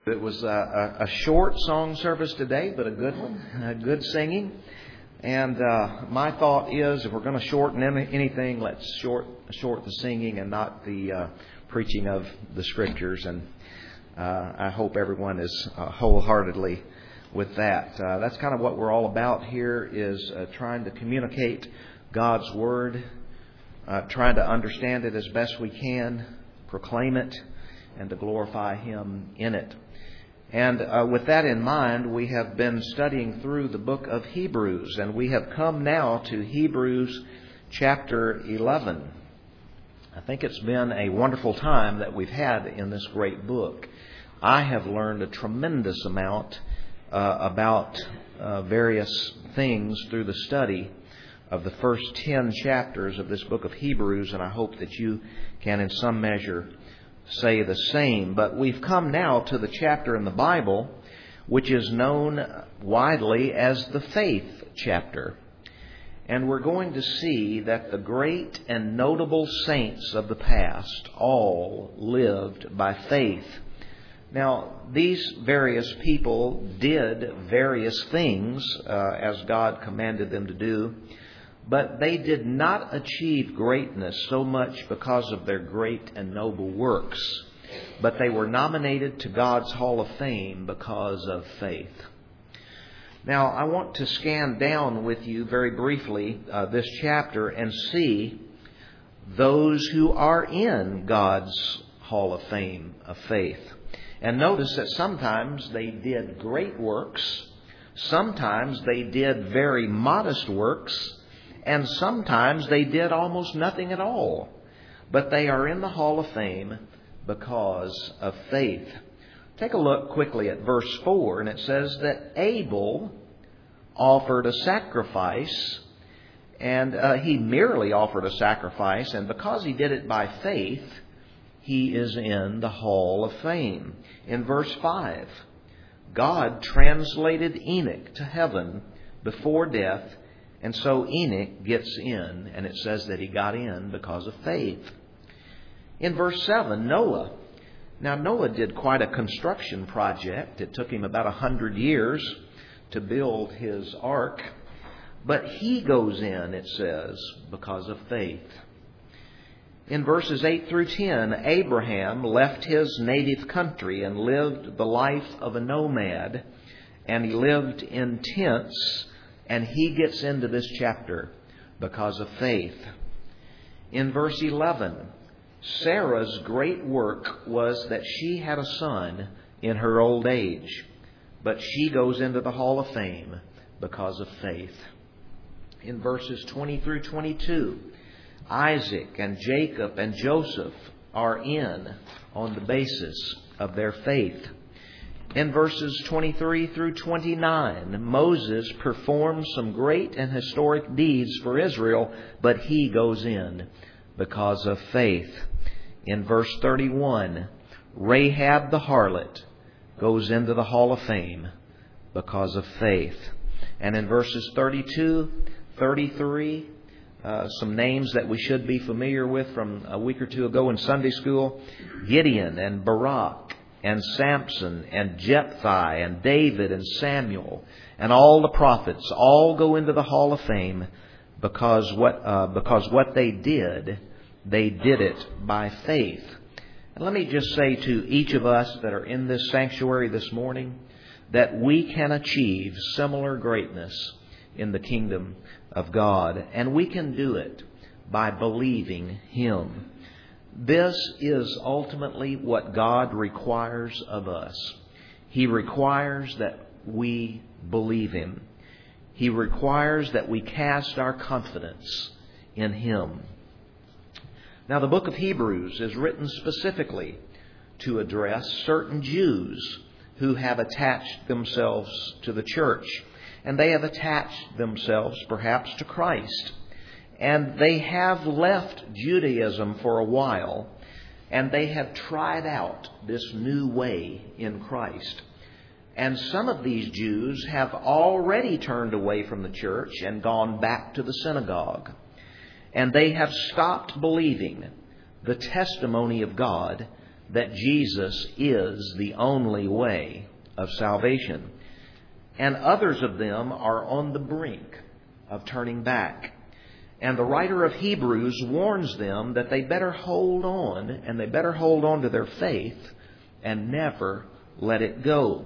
It was a short song service today, but a good one, good singing. And my thought is, if we're going to shorten anything, let's short the singing and not the preaching of the Scriptures. And I hope everyone is wholeheartedly with that. That's kind of what we're all about here, is trying to communicate God's Word, trying to understand it as best we can, proclaim it, and to glorify Him in it. And with that in mind, we have been studying through the book of Hebrews, and we have come now to Hebrews chapter 11. I think it's been a wonderful time that we've had in this great book. I have learned a tremendous amount about various things through the study of the first 10 chapters of this book of Hebrews, and I hope that you can in some measure say the same. But we've come now to the chapter in the Bible which is known widely as the faith chapter. And we're going to see that the great and notable saints of the past all lived by faith. Now, these various people did various things as God commanded them to do, but they did not achieve greatness so much because of their great and noble works, but they were nominated to God's Hall of Fame because of faith. Now, I want to scan down with you very briefly this chapter and see those who are in God's Hall of Fame of faith. And notice that sometimes they did great works, sometimes they did very modest works, and sometimes they did almost nothing at all. But they are in the Hall of Fame because of faith. Take a look quickly at verse 4, and it says that Abel offered a sacrifice, and he merely offered a sacrifice, and because he did it by faith, he is in the Hall of Fame. In verse 5, God translated Enoch to heaven before death, and so Enoch gets in, and it says that he got in because of faith. In verse 7, Noah. Now, Noah did quite a construction project. It took him about 100 years to build his ark. But he goes in, it says, because of faith. In verses 8 through 10, Abraham left his native country and lived the life of a nomad. And he lived in tents. And he gets into this chapter because of faith. In verse 11, Sarah's great work was that she had a son in her old age. But she goes into the Hall of Fame because of faith. In verses 20 through 22, Isaac and Jacob and Joseph are in on the basis of their faith. In verses 23 through 29, Moses performed some great and historic deeds for Israel, but he goes in because of faith. In verse 31, Rahab the harlot goes into the Hall of Fame because of faith. And in verses 32, 33, some names that we should be familiar with from a week or two ago in Sunday school, Gideon and Barak and Samson and Jephthah and David and Samuel and all the prophets all go into the Hall of Fame because what they did it by faith. And let me just say to each of us that are in this sanctuary this morning that we can achieve similar greatness in the kingdom of God, and we can do it by believing Him. This is ultimately what God requires of us. He requires that we believe Him. He requires that we cast our confidence in Him. Now, the book of Hebrews is written specifically to address certain Jews who have attached themselves to the church. And they have attached themselves perhaps to Christ. And they have left Judaism for a while, and they have tried out this new way in Christ. And some of these Jews have already turned away from the church and gone back to the synagogue. And they have stopped believing the testimony of God that Jesus is the only way of salvation. And others of them are on the brink of turning back. And the writer of Hebrews warns them that they better hold on, and they better hold on to their faith and never let it go.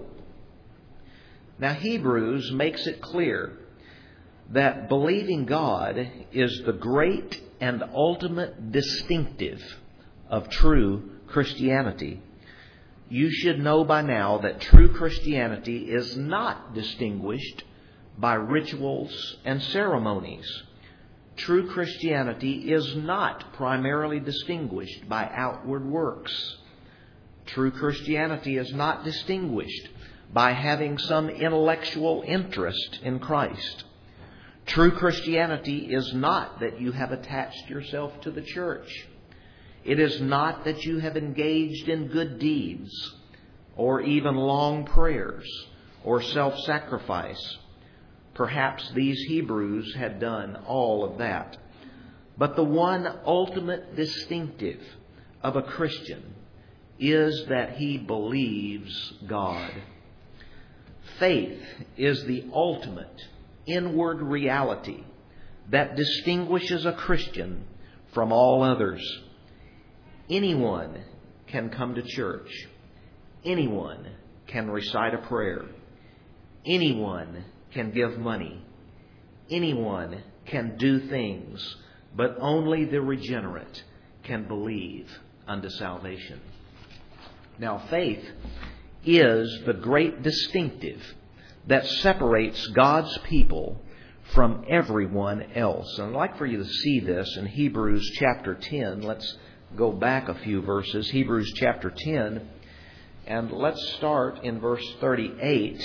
Now, Hebrews makes it clear that believing God is the great and ultimate distinctive of true Christianity. You should know by now that true Christianity is not distinguished by rituals and ceremonies. True Christianity is not primarily distinguished by outward works. True Christianity is not distinguished by having some intellectual interest in Christ. True Christianity is not that you have attached yourself to the church. It is not that you have engaged in good deeds or even long prayers or self-sacrifice. Perhaps these Hebrews had done all of that. But the one ultimate distinctive of a Christian is that he believes God. Faith is the ultimate inward reality that distinguishes a Christian from all others. Anyone can come to church. Anyone can recite a prayer. Anyone can give money. Anyone can do things, but only the regenerate can believe unto salvation. Now, faith is the great distinctive that separates God's people from everyone else. And I'd like for you to see this in Hebrews chapter 10. Let's go back a few verses. Hebrews chapter 10, and let's start in verse 38,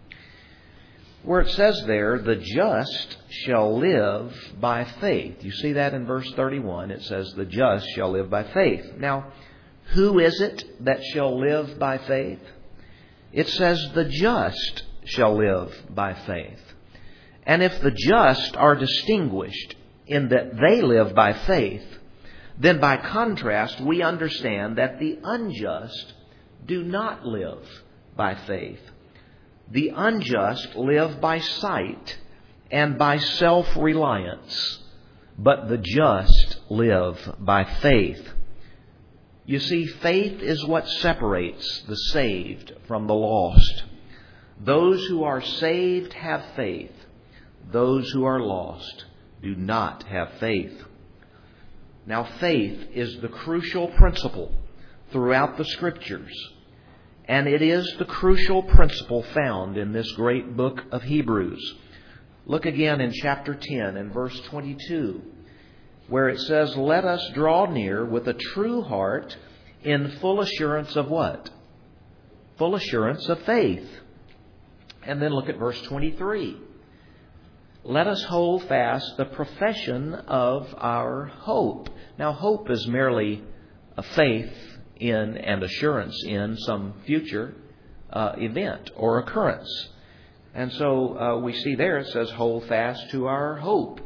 where it says there, the just shall live by faith. You see that in verse 31. It says, the just shall live by faith. Now, who is it that shall live by faith? It says, the just shall live by faith. And if the just are distinguished in that they live by faith, then by contrast, we understand that the unjust do not live by faith. The unjust live by sight and by self-reliance, but the just live by faith. You see, faith is what separates the saved from the lost. Those who are saved have faith. Those who are lost do not have faith. Now, faith is the crucial principle throughout the Scriptures. And it is the crucial principle found in this great book of Hebrews. Look again in chapter 10 and verse 22, where it says, let us draw near with a true heart in full assurance of what? Full assurance of faith. And then look at verse 23. Let us hold fast the profession of our hope. Now, hope is merely a faith in and assurance in some future event or occurrence. And so we see there it says, hold fast to our hope.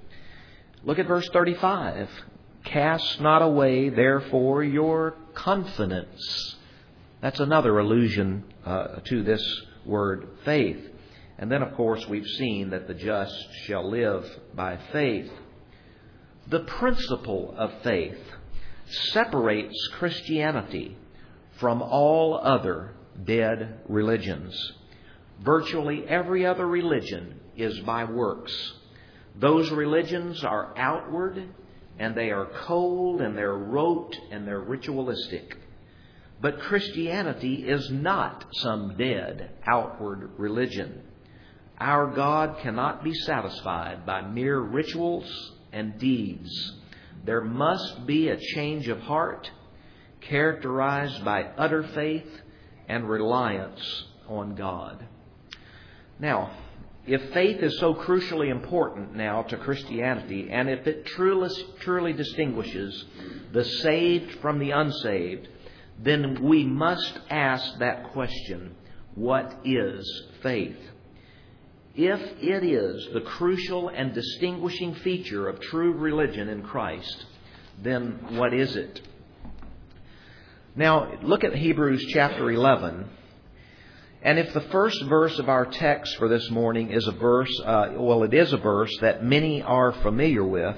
Look at verse 35. Cast not away, therefore, your confidence. That's another allusion to this word faith. And then, of course, we've seen that the just shall live by faith. The principle of faith separates Christianity from all other dead religions. Virtually every other religion is by works. Those religions are outward, and they are cold, and they're rote, and they're ritualistic. But Christianity is not some dead outward religion. Our God cannot be satisfied by mere rituals and deeds. There must be a change of heart characterized by utter faith and reliance on God. Now, if faith is so crucially important now to Christianity, and if it truly distinguishes the saved from the unsaved, then we must ask that question, what is faith? If it is the crucial and distinguishing feature of true religion in Christ, then what is it? Now, look at Hebrews chapter 11. And if the first verse of our text for this morning is a verse, it is a verse that many are familiar with,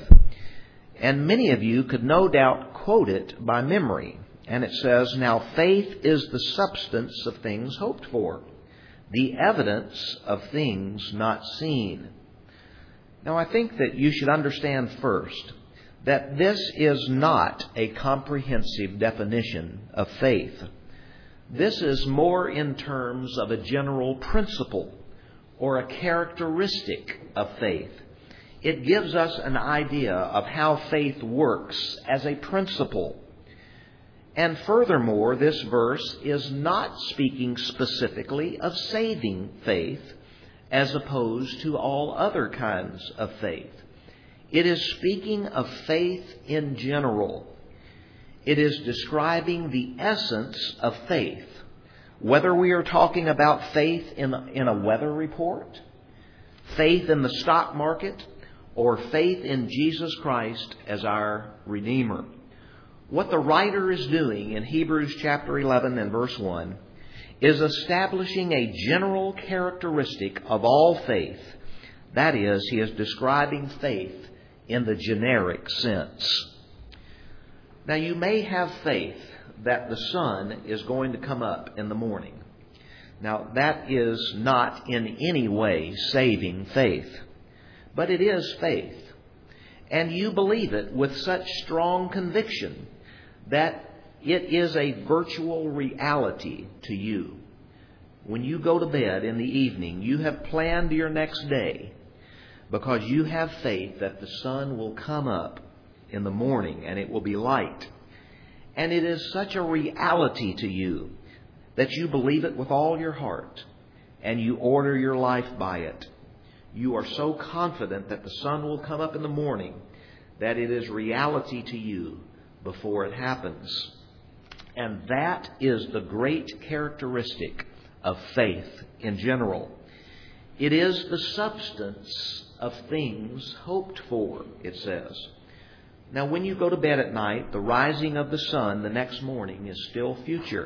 and many of you could no doubt quote it by memory. And it says, "Now faith is the substance of things hoped for, the evidence of things not seen." Now, I think that you should understand first that this is not a comprehensive definition of faith. This is more in terms of a general principle or a characteristic of faith. It gives us an idea of how faith works as a principle. And furthermore, this verse is not speaking specifically of saving faith as opposed to all other kinds of faith. It is speaking of faith in general. It is describing the essence of faith, whether we are talking about faith in a weather report, faith in the stock market, or faith in Jesus Christ as our Redeemer. What the writer is doing in Hebrews chapter 11 and verse 1 is establishing a general characteristic of all faith. That is, he is describing faith in the generic sense. Now, you may have faith that the sun is going to come up in the morning. Now, that is not in any way saving faith, but it is faith. And you believe it with such strong conviction that it is a virtual reality to you. When you go to bed in the evening, you have planned your next day because you have faith that the sun will come up in the morning and it will be light. And it is such a reality to you that you believe it with all your heart and you order your life by it. You are so confident that the sun will come up in the morning that it is reality to you before it happens. And that is the great characteristic of faith in general. It is the substance of things hoped for, it says. Now, when you go to bed at night, the rising of the sun the next morning is still future.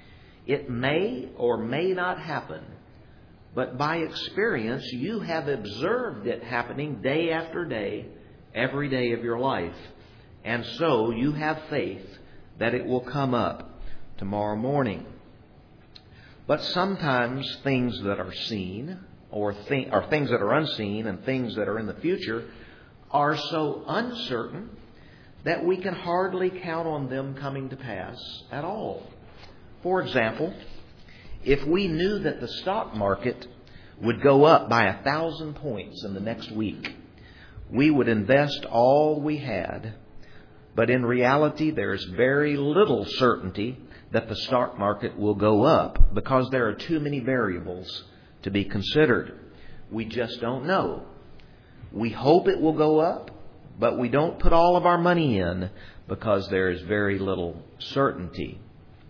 It may or may not happen, but by experience, you have observed it happening day after day, every day of your life. And so you have faith that it will come up tomorrow morning. But sometimes things that are seen or things that are unseen and things that are in the future are so uncertain that we can hardly count on them coming to pass at all. For example, if we knew that the stock market would go up by 1,000 points in the next week, we would invest all we had. But in reality, there is very little certainty that the stock market will go up because there are too many variables to be considered. We just don't know. We hope it will go up, but we don't put all of our money in because there is very little certainty.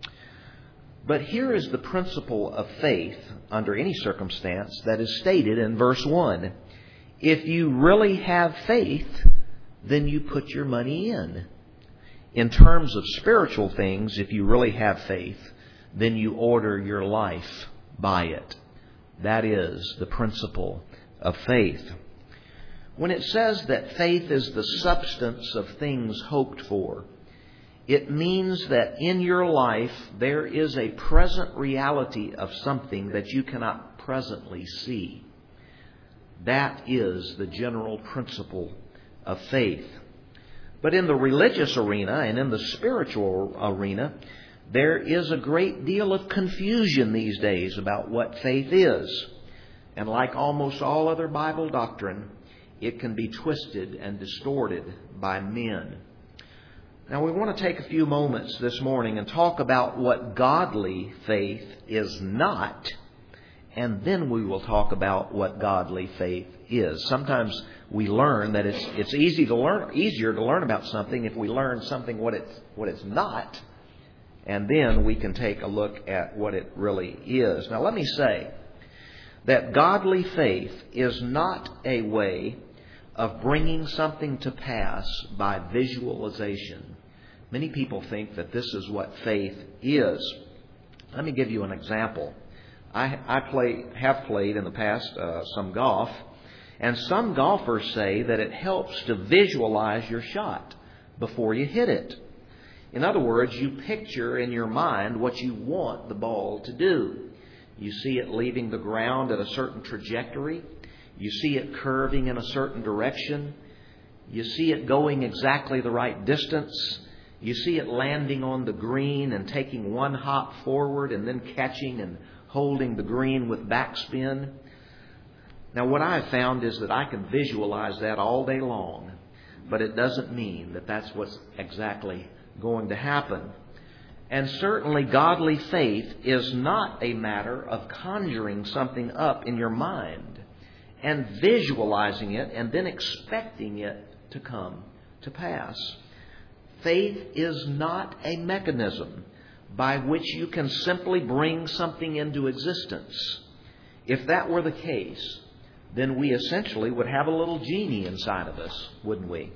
But here is the principle of faith under any circumstance that is stated in verse 1. If you really have faith, then you put your money in. In terms of spiritual things, if you really have faith, then you order your life by it. That is the principle of faith. When it says that faith is the substance of things hoped for, it means that in your life there is a present reality of something that you cannot presently see. That is the general principle of faith. But in the religious arena and in the spiritual arena, there is a great deal of confusion these days about what faith is. And like almost all other Bible doctrine, it can be twisted and distorted by men. Now, we want to take a few moments this morning and talk about what godly faith is not, and then we will talk about what godly faith is. Sometimes we learn that it's easier to learn about something if we learn something what it's not, and then we can take a look at what it really is. Now, let me say that godly faith is not a way of bringing something to pass by visualization. Many people think that this is what faith is. Let me give you an example. I have played in the past some golf, and some golfers say that it helps to visualize your shot before you hit it. In other words, you picture in your mind what you want the ball to do. You see it leaving the ground at a certain trajectory. You see it curving in a certain direction. You see it going exactly the right distance. You see it landing on the green and taking one hop forward and then catching and holding the green with backspin. Now, what I've found is that I can visualize that all day long, but it doesn't mean that that's what's exactly going to happen. And certainly godly faith is not a matter of conjuring something up in your mind and visualizing it and then expecting it to come to pass. Faith is not a mechanism by which you can simply bring something into existence. If that were the case, then we essentially would have a little genie inside of us, wouldn't we?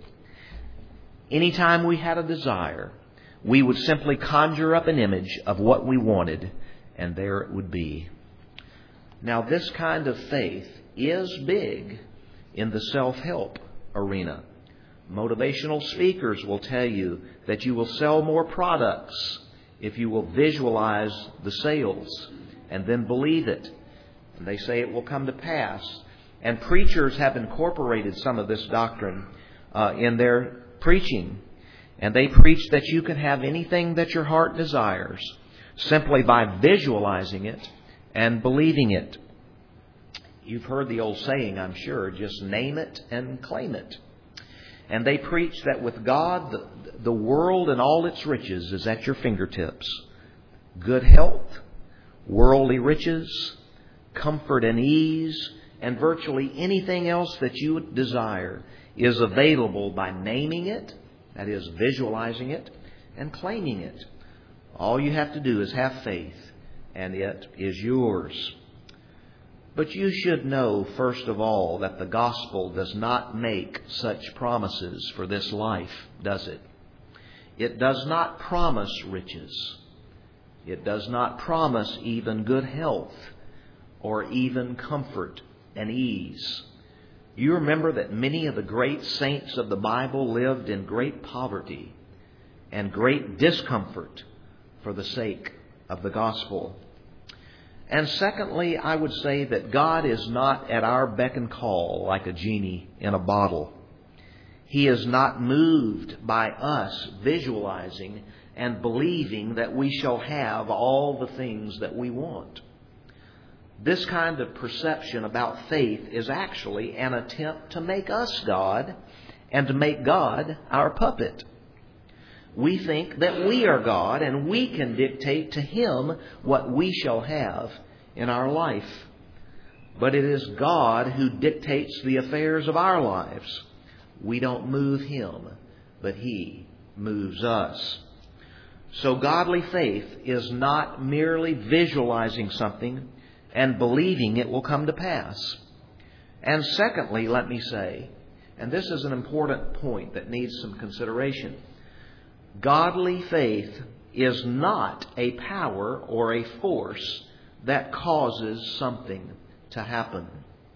Anytime we had a desire, we would simply conjure up an image of what we wanted, and there it would be. Now, this kind of faith is big in the self-help arena. Motivational speakers will tell you that you will sell more products if you will visualize the sales and then believe it. And they say it will come to pass. And preachers have incorporated some of this doctrine in their preaching. And they preach that you can have anything that your heart desires simply by visualizing it and believing it. You've heard the old saying, I'm sure, just name it and claim it. And they preach that with God, the world and all its riches is at your fingertips. Good health, worldly riches, comfort and ease, and virtually anything else that you desire is available by naming it, that is, visualizing it, and claiming it. All you have to do is have faith, and it is yours. But you should know, first of all, that the gospel does not make such promises for this life, does it? It does not promise riches. It does not promise even good health or even comfort and ease. You remember that many of the great saints of the Bible lived in great poverty and great discomfort for the sake of the gospel. And secondly, I would say that God is not at our beck and call like a genie in a bottle. He is not moved by us visualizing and believing that we shall have all the things that we want. This kind of perception about faith is actually an attempt to make us God and to make God our puppet. We think that we are God and we can dictate to Him what we shall have in our life. But it is God who dictates the affairs of our lives. We don't move Him, but He moves us. So godly faith is not merely visualizing something and believing it will come to pass. And secondly, let me say, and this is an important point that needs some consideration, godly faith is not a power or a force that causes something to happen.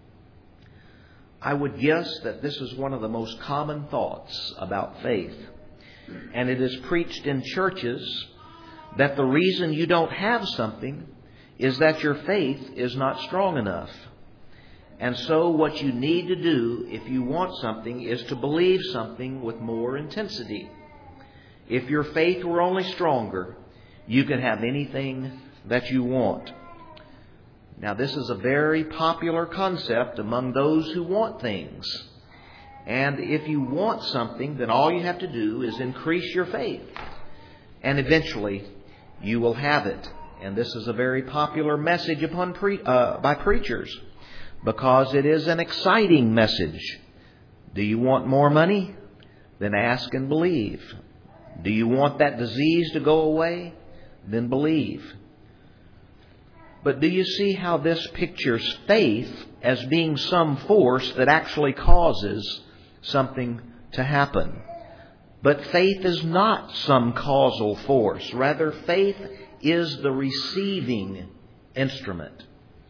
I would guess that this is one of the most common thoughts about faith. And it is preached in churches that the reason you don't have something is that your faith is not strong enough. And so what you need to do if you want something is to believe something with more intensity. If your faith were only stronger, you could have anything that you want. Now, this is a very popular concept among those who want things. And if you want something, then all you have to do is increase your faith. And eventually, you will have it. And this is a very popular message by preachers because it is an exciting message. Do you want more money? Then ask and believe. Do you want that disease to go away? Then believe. But do you see how this pictures faith as being some force that actually causes something to happen? But faith is not some causal force. Rather, faith is the receiving instrument.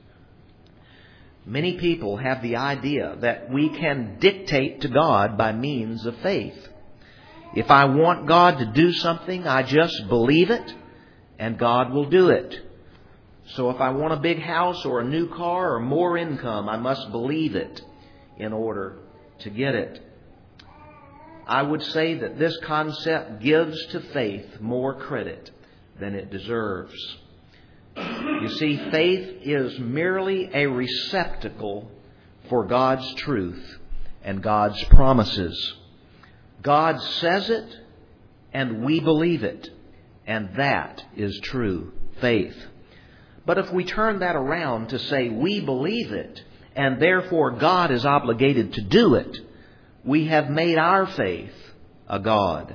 Many people have the idea that we can dictate to God by means of faith. If I want God to do something, I just believe it, and God will do it. So if I want a big house or a new car or more income, I must believe it in order to get it. I would say that this concept gives to faith more credit than it deserves. You see, faith is merely a receptacle for God's truth and God's promises. God says it, and we believe it, and that is true faith. But if we turn that around to say we believe it, and therefore God is obligated to do it, we have made our faith a God.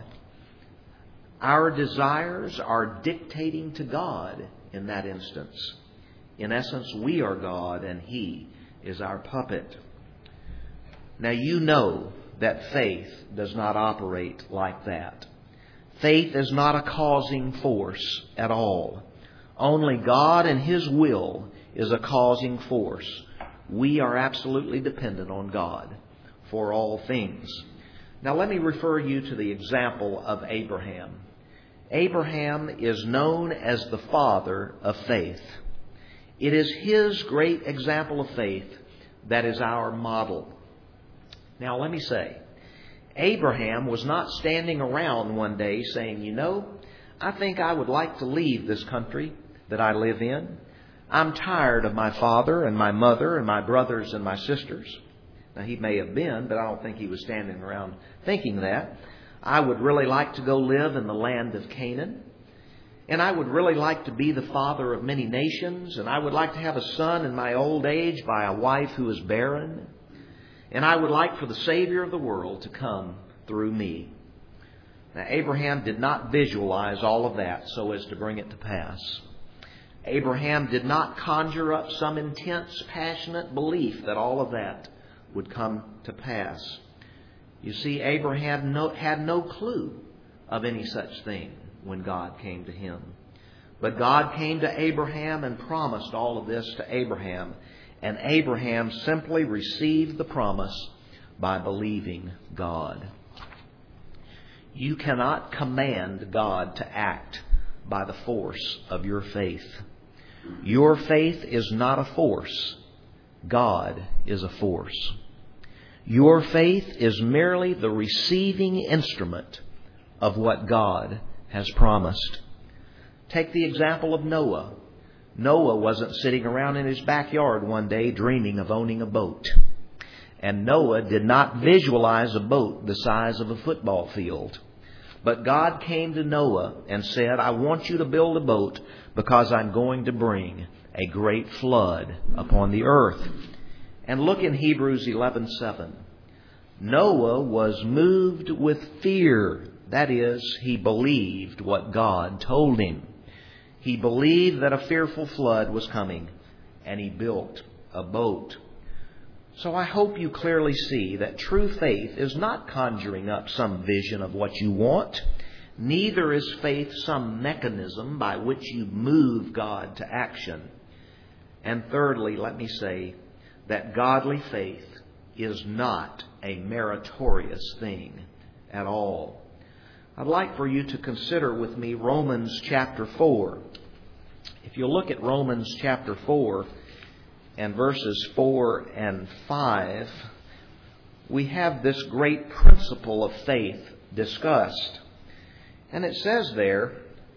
Our desires are dictating to God in that instance. In essence, we are God and He is our puppet. Now you know that faith does not operate like that. Faith is not a causing force at all. Only God and His will is a causing force. We are absolutely dependent on God for all things. Now let me refer you to the example of Abraham. Abraham is known as the father of faith. It is his great example of faith that is our model. Now let me say, Abraham was not standing around one day saying, you know, I think I would like to leave this country that I live in. I'm tired of my father and my mother and my brothers and my sisters. Now, he may have been, but I don't think he was standing around thinking that. I would really like to go live in the land of Canaan. And I would really like to be the father of many nations. And I would like to have a son in my old age by a wife who is barren. And I would like for the Savior of the world to come through me. Now, Abraham did not visualize all of that so as to bring it to pass. Abraham did not conjure up some intense, passionate belief that all of that would come to pass. You see, Abraham had no clue of any such thing when God came to him. But God came to Abraham and promised all of this to Abraham. And Abraham simply received the promise by believing God. You cannot command God to act by the force of your faith. Your faith is not a force. God is a force. Your faith is merely the receiving instrument of what God has promised. Take the example of Noah. Noah wasn't sitting around in his backyard one day dreaming of owning a boat. And Noah did not visualize a boat the size of a football field. But God came to Noah and said, I want you to build a boat because I'm going to bring a great flood upon the earth. And look in Hebrews 11:7. Noah was moved with fear. That is, he believed what God told him. He believed that a fearful flood was coming, and he built a boat. So I hope you clearly see that true faith is not conjuring up some vision of what you want. Neither is faith some mechanism by which you move God to action. And thirdly, let me say that godly faith is not a meritorious thing at all. I'd like for you to consider with me Romans chapter 4. If you look at Romans chapter 4 and verses 4 and 5, we have this great principle of faith discussed. And it says there,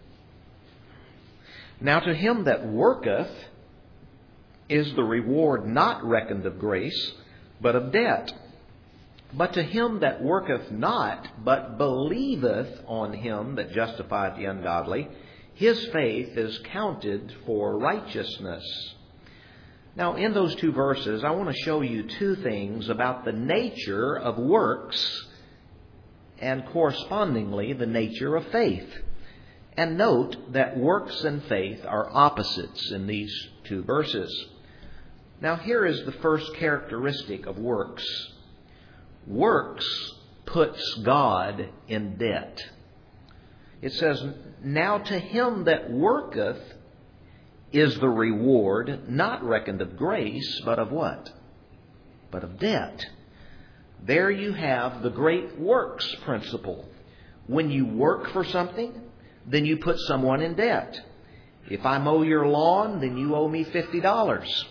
now to him that worketh is the reward not reckoned of grace, but of debt. But to him that worketh not, but believeth on him that justifieth the ungodly, his faith is counted for righteousness. Now, in those two verses, I want to show you two things about the nature of works and correspondingly the nature of faith. And note that works and faith are opposites in these two verses. Now, here is the first characteristic of works. Works puts God in debt. It says, now to him that worketh is the reward not reckoned of grace, but of what? But of debt. There you have the great works principle. When you work for something, then you put someone in debt. If I mow your lawn, then you owe me $50.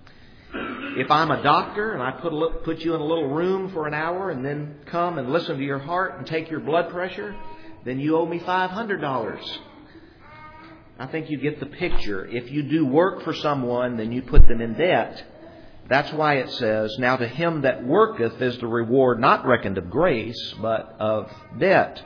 If I'm a doctor and I put you in a little room for an hour and then come and listen to your heart and take your blood pressure, then you owe me $500. I think you get the picture. If you do work for someone, then you put them in debt. That's why it says, now to him that worketh is the reward not reckoned of grace, but of debt.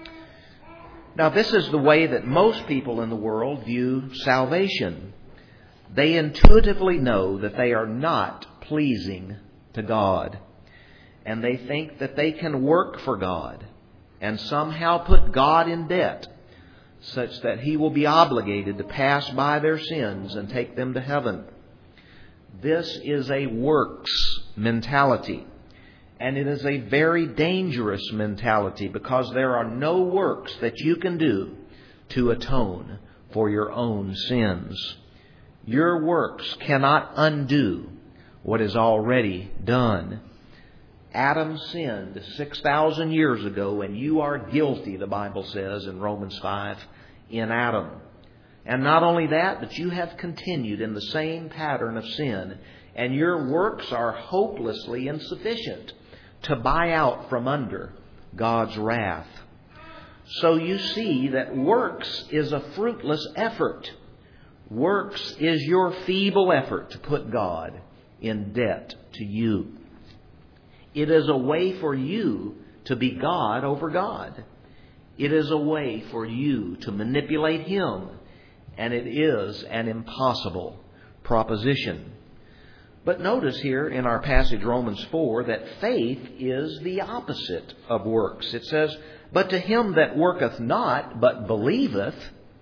Now this is the way that most people in the world view salvation. They intuitively know that they are not pleasing to God. And they think that they can work for God and somehow put God in debt, such that He will be obligated to pass by their sins and take them to heaven. This is a works mentality. And it is a very dangerous mentality, because there are no works that you can do to atone for your own sins. Your works cannot undo what is already done. Adam sinned 6,000 years ago, and you are guilty, the Bible says in Romans 5, in Adam. And not only that, but you have continued in the same pattern of sin, and your works are hopelessly insufficient to buy out from under God's wrath. So you see that works is a fruitless effort. Works is your feeble effort to put God in debt to you. It is a way for you to be God over God. It is a way for you to manipulate Him. And it is an impossible proposition. But notice here in our passage, Romans 4, that faith is the opposite of works. It says, but to him that worketh not, but believeth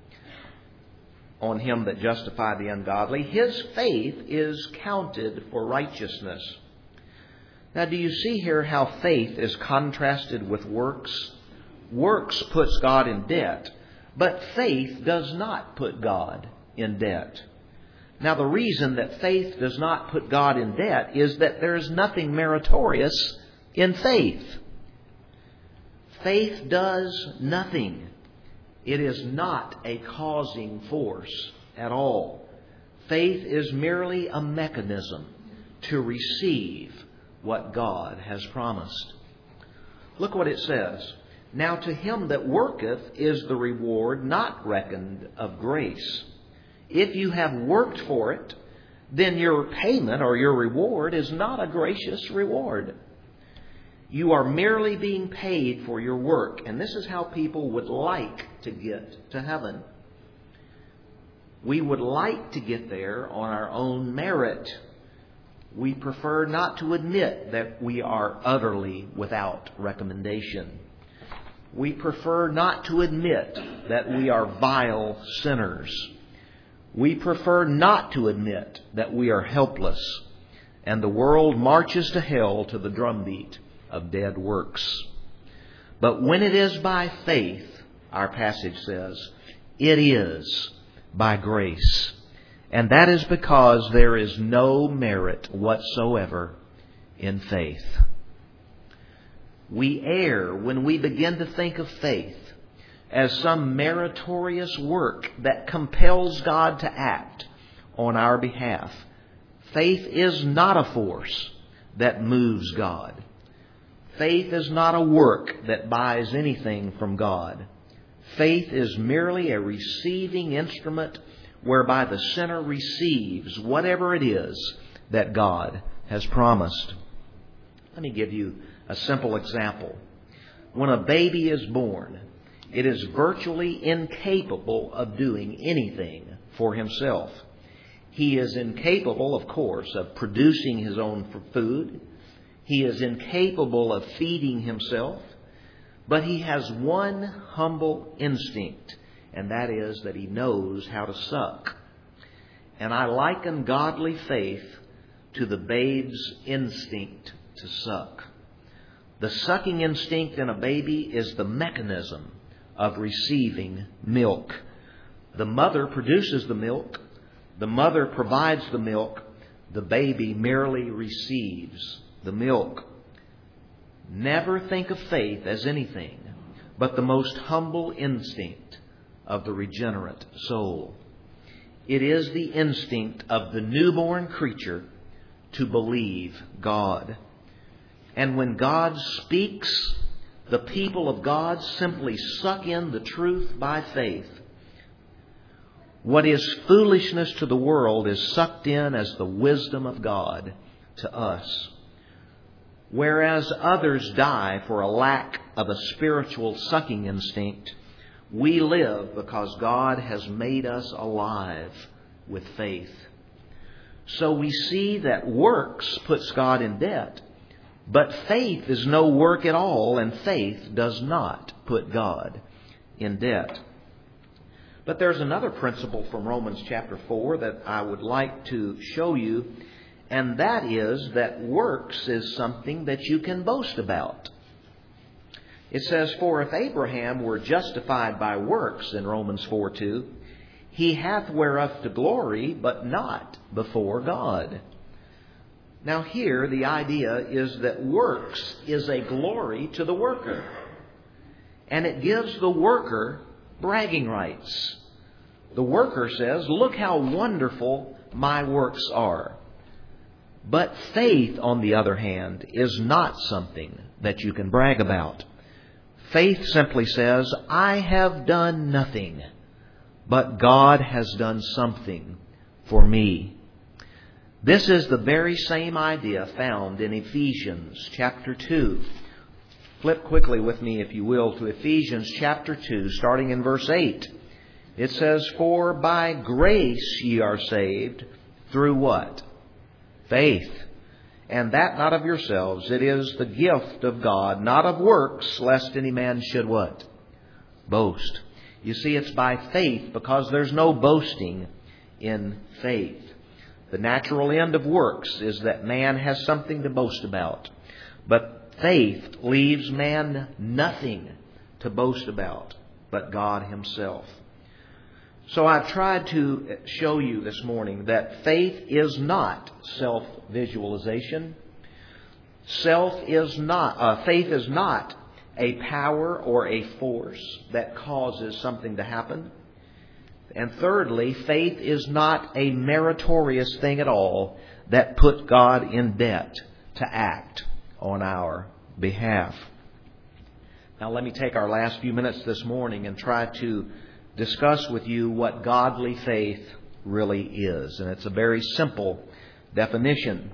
on him that justifieth the ungodly, his faith is counted for righteousness. Now, do you see here how faith is contrasted with works? Works puts God in debt, but faith does not put God in debt. Now, the reason that faith does not put God in debt is that there is nothing meritorious in faith. Faith does nothing. It is not a causing force at all. Faith is merely a mechanism to receive what God has promised. Look what it says. Now to him that worketh is the reward not reckoned of grace. If you have worked for it, then your payment or your reward is not a gracious reward. You are merely being paid for your work. And this is how people would like to get to heaven. We would like to get there on our own merit. We prefer not to admit that we are utterly without recommendation. We prefer not to admit that we are vile sinners. We prefer not to admit that we are helpless, and the world marches to hell to the drumbeat of dead works. But when it is by faith, our passage says, it is by grace. And that is because there is no merit whatsoever in faith. We err when we begin to think of faith as some meritorious work that compels God to act on our behalf. Faith is not a force that moves God. Faith is not a work that buys anything from God. Faith is merely a receiving instrument whereby the sinner receives whatever it is that God has promised. Let me give you a simple example. When a baby is born, it is virtually incapable of doing anything for himself. He is incapable, of course, of producing his own food. He is incapable of feeding himself. But he has one humble instinct, and that is that he knows how to suck. And I liken godly faith to the babe's instinct to suck. The sucking instinct in a baby is the mechanism of receiving milk. The mother produces the milk. The mother provides the milk. The baby merely receives the milk. Never think of faith as anything but the most humble instinct of the regenerate soul. It is the instinct of the newborn creature to believe God. And when God speaks, the people of God simply suck in the truth by faith. What is foolishness to the world is sucked in as the wisdom of God to us. Whereas others die for a lack of a spiritual sucking instinct, we live because God has made us alive with faith. So we see that works puts God in debt, but faith is no work at all, and faith does not put God in debt. But there's another principle from Romans chapter 4 that I would like to show you, and that is that works is something that you can boast about. It says, "For if Abraham were justified by works," in Romans 4:2, "he hath whereof to glory, but not before God." Now here the idea is that works is a glory to the worker. And it gives the worker bragging rights. The worker says, "Look how wonderful my works are." But faith, on the other hand, is not something that you can brag about. Faith simply says, "I have done nothing, but God has done something for me." This is the very same idea found in Ephesians chapter 2. Flip quickly with me, if you will, to Ephesians chapter 2, starting in verse 8. It says, "For by grace ye are saved, through" what? Faith. "And that not of yourselves, it is the gift of God, not of works, lest any man should" what? Boast. You see, it's by faith, because there's no boasting in faith. The natural end of works is that man has something to boast about. But faith leaves man nothing to boast about but God Himself. So I've tried to show you this morning that faith is not self-visualization. Faith is not a power or a force that causes something to happen. And thirdly, faith is not a meritorious thing at all that put God in debt to act on our behalf. Now let me take our last few minutes this morning and try to discuss with you what godly faith really is. And it's a very simple definition.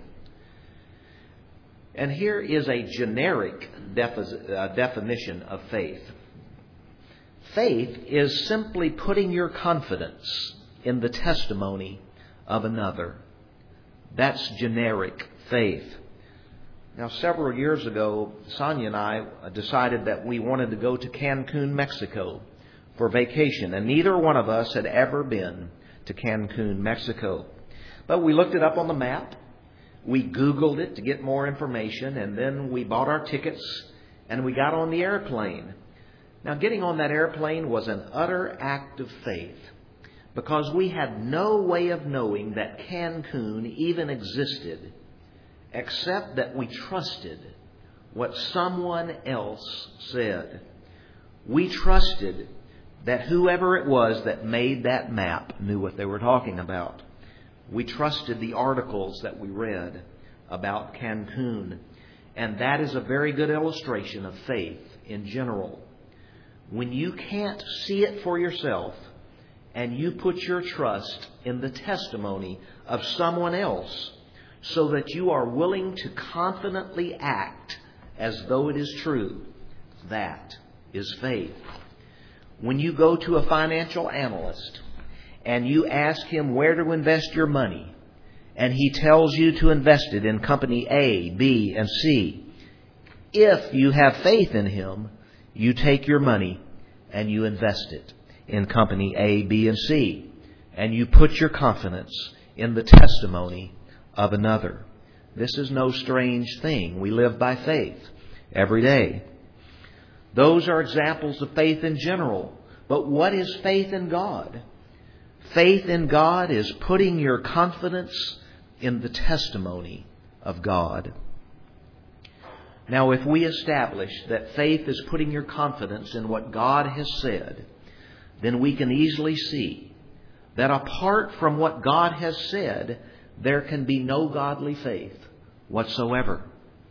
And here is a generic definition of faith. Faith is simply putting your confidence in the testimony of another. That's generic faith. Now, several years ago, Sonia and I decided that we wanted to go to Cancun, Mexico for vacation. And neither one of us had ever been to Cancun, Mexico. But we looked it up on the map. We Googled it to get more information. And then we bought our tickets and we got on the airplane. Now, getting on that airplane was an utter act of faith, because we had no way of knowing that Cancun even existed, except that we trusted what someone else said. We trusted that whoever it was that made that map knew what they were talking about. We trusted the articles that we read about Cancun. And that is a very good illustration of faith in general. When you can't see it for yourself and you put your trust in the testimony of someone else so that you are willing to confidently act as though it is true, that is faith. When you go to a financial analyst and you ask him where to invest your money, and he tells you to invest it in company A, B, and C, if you have faith in him, you take your money and you invest it in company A, B, and C. And you put your confidence in the testimony of another. This is no strange thing. We live by faith. every day. Those are examples of faith in general. But what is faith in God? Faith in God is putting your confidence in the testimony of God. Now, if we establish that faith is putting your confidence in what God has said, then we can easily see that apart from what God has said, there can be no godly faith whatsoever.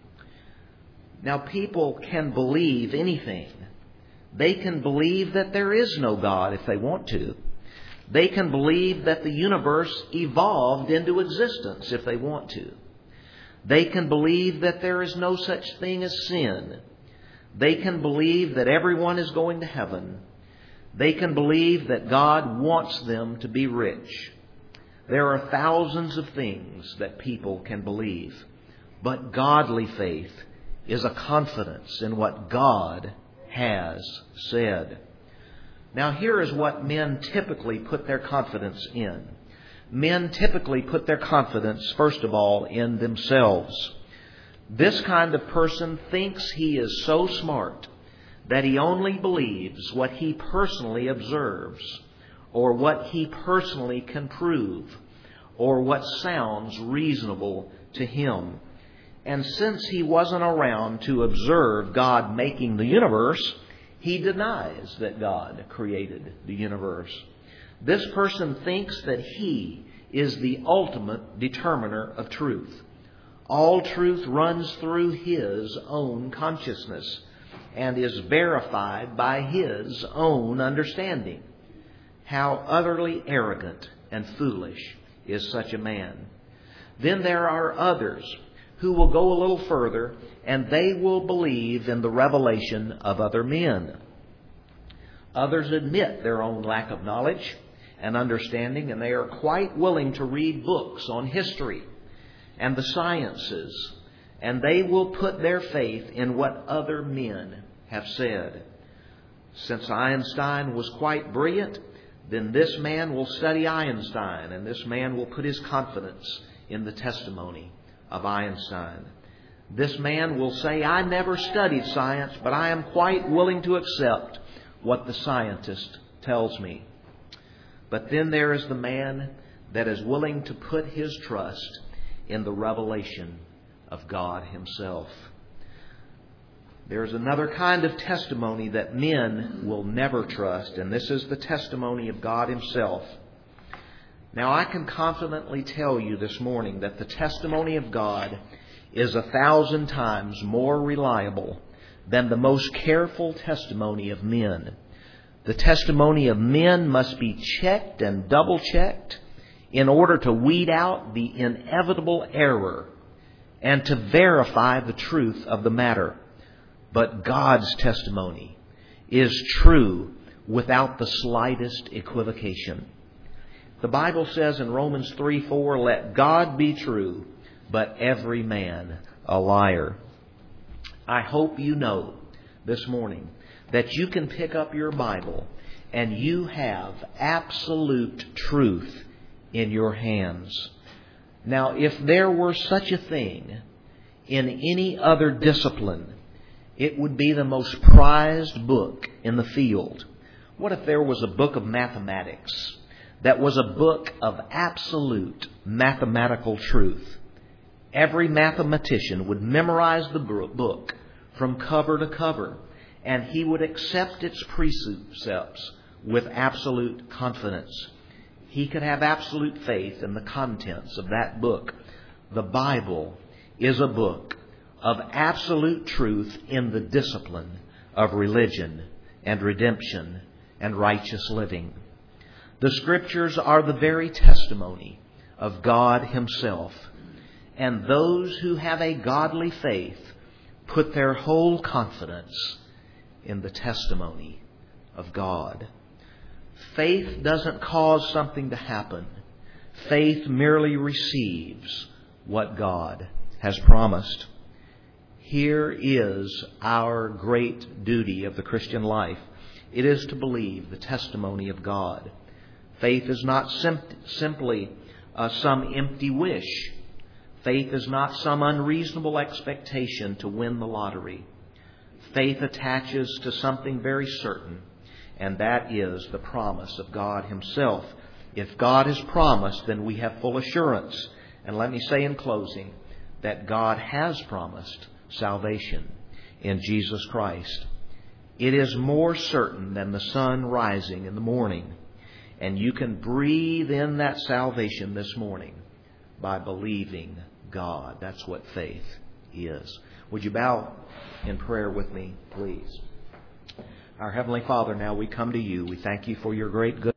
Now, people can believe anything. They can believe that there is no God if they want to. They can believe that the universe evolved into existence if they want to. They can believe that there is no such thing as sin. They can believe that everyone is going to heaven. They can believe that God wants them to be rich. There are thousands of things that people can believe. But godly faith is a confidence in what God has said. Now, here is what men typically put their confidence in. Men typically put their confidence, first of all, in themselves. This kind of person thinks he is so smart that he only believes what he personally observes, or what he personally can prove, or what sounds reasonable to him. And since he wasn't around to observe God making the universe, he denies that God created the universe. This person thinks that he is the ultimate determiner of truth. All truth runs through his own consciousness and is verified by his own understanding. How utterly arrogant and foolish is such a man. Then there are others who will go a little further, and they will believe in the revelation of other men. Others admit their own lack of knowledge and understanding, and they are quite willing to read books on history and the sciences, and they will put their faith in what other men have said. Since Einstein was quite brilliant, then this man will study Einstein, and this man will put his confidence in the testimony of Einstein. This man will say, I never studied science, but I am quite willing to accept what the scientist tells me. But then there is the man that is willing to put his trust in the revelation of God Himself. There's another kind of testimony that men will never trust, and this is the testimony of God Himself. Now, I can confidently tell you this morning that the testimony of God is 1,000 times more reliable than the most careful testimony of men. The testimony of men must be checked and double-checked in order to weed out the inevitable error and to verify the truth of the matter. But God's testimony is true without the slightest equivocation. The Bible says in Romans 3:4, let God be true, but every man a liar. I hope you know this morning that you can pick up your Bible and you have absolute truth in your hands. Now, if there were such a thing in any other discipline, it would be the most prized book in the field. What if there was a book of mathematics that was a book of absolute mathematical truth? Every mathematician would memorize the book from cover to cover, and he would accept its precepts with absolute confidence. He could have absolute faith in the contents of that book. The Bible is a book of absolute truth in the discipline of religion and redemption and righteous living. The Scriptures are the very testimony of God Himself, and those who have a godly faith put their whole confidence in the testimony of God. Faith doesn't cause something to happen. Faith merely receives what God has promised. Here is our great duty of the Christian life. It is to believe the testimony of God. Faith is not simply some empty wish. Faith is not some unreasonable expectation to win the lottery. faith attaches to something very certain, and that is the promise of God Himself. If God has promised, then we have full assurance. And let me say in closing that God has promised salvation in Jesus Christ. It is more certain than the sun rising in the morning. And you can breathe in that salvation this morning by believing God. That's what faith is. Would you bow in prayer with me, please? Our Heavenly Father, now we come to You. We thank You for Your great goodness.